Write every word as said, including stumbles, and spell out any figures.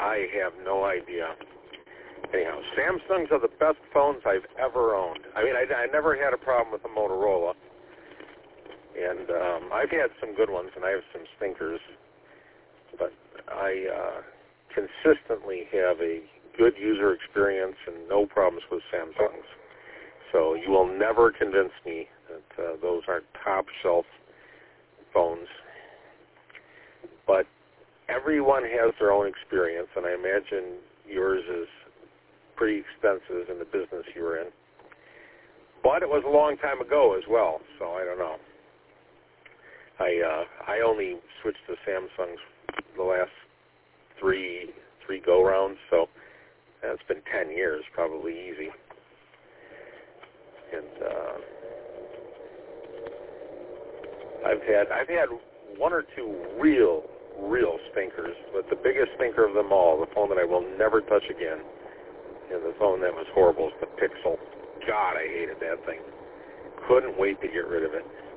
I have no idea. Anyhow, Samsungs are the best phones I've ever owned. I mean, I, I never had a problem with a Motorola. And um, I've had some good ones, and I have some stinkers. But I uh, consistently have a good user experience and no problems with Samsungs. So you will never convince me that uh, those aren't top-shelf phones. But everyone has their own experience, and I imagine yours is pretty extensive in the business you were in. But it was a long time ago as well, so I don't know. I uh, I only switched to Samsungs the last three three go-rounds, so that's been ten years, probably easy. And uh, I've had I've had one or two real real stinkers, but the biggest stinker of them all, the phone that I will never touch again, and the phone that was horrible, is the Pixel. God, I hated that thing. Couldn't wait to get rid of it.